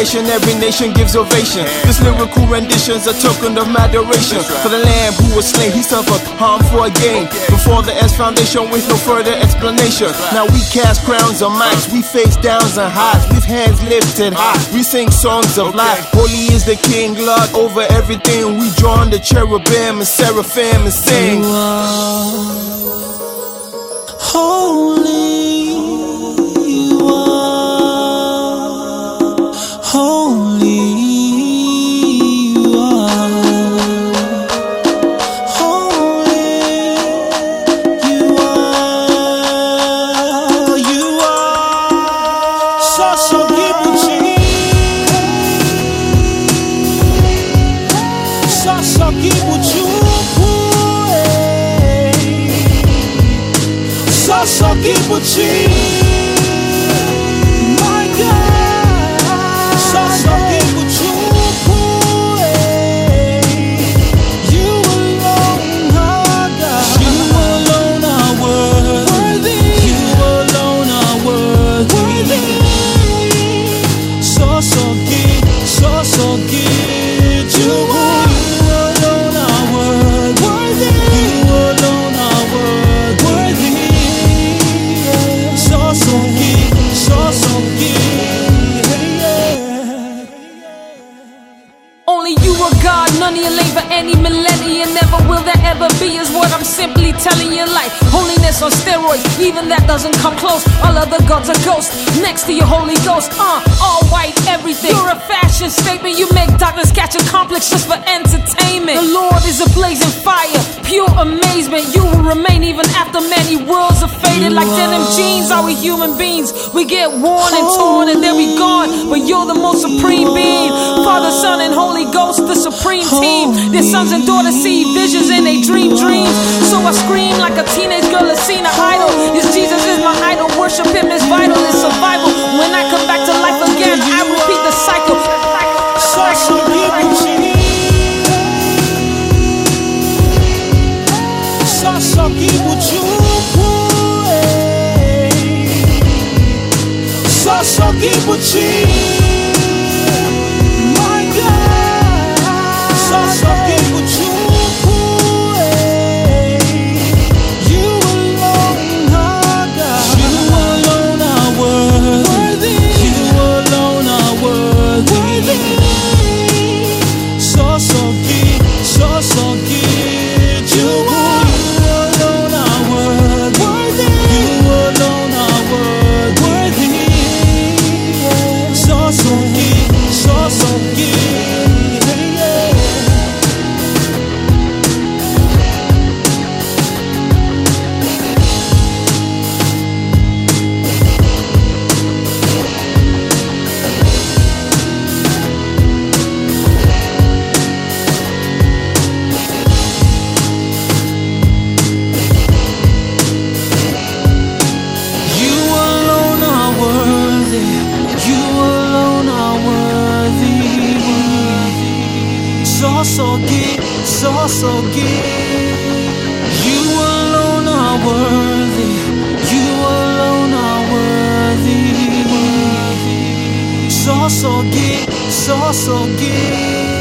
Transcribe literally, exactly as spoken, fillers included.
nation, every nation gives ovation. This lyrical rendition's a token of adoration for the Lamb who was slain. He suffered harm for a gain. Before the S foundation with no further explanation. Now we cast crowns on mics, we face downs and highs, with hands lifted high. We sing songs of life. Holy is the King, Lord over everything. We join the cherubim and seraphim and sing. You are holy, you are holy, you are holy, you are, you are Sasa Kibuchi, Sasa Kibuchi. Sasa Kibuchi, my God. Sasa Kibuchi, you alone are God. You alone are worthy. You alone are worthy. Sasa Ki, Sasa Ki, you alone are worthy. You alone are worthy. Only you are God, none of your labor, any millennium. Never will there ever be is what I'm simply telling you. Like holiness on steroids, even that doesn't come close. All other gods are ghosts, next to your Holy Ghost. Uh, all white, everything. You're a fashion statement, you make darkness catch a complex just for entertainment. The Lord is a blazing fire, pure amazement. You will remain even after many worlds are faded. Like denim jeans, are we human beings? We get worn and torn and then we gone. But you're the most supreme being, Father, Son, and Holy Ghost, the supreme team. Their sons and daughters see visions and they dream dreams. So I scream like a teenage girl has seen an idol. Yes, Jesus is my idol, worship him is vital, it's survival. When I come back to life again, I repeat the cycle. Sasa Kibuchi, Sasa Kibuchi, Sasa Kibuchi, my God. Sasa Kibuchi, you alone are God. You alone are worthy. You alone are worthy. Sasa Ki, Sasa Ki, you alone are worthy. You alone are worthy. Sasa Ki, Sasa Ki. You alone are worthy. You alone are worthy. Sasa Ki, Sasa Ki. You alone are worthy. You alone are worthy. Sasa Ki, Sasa Ki.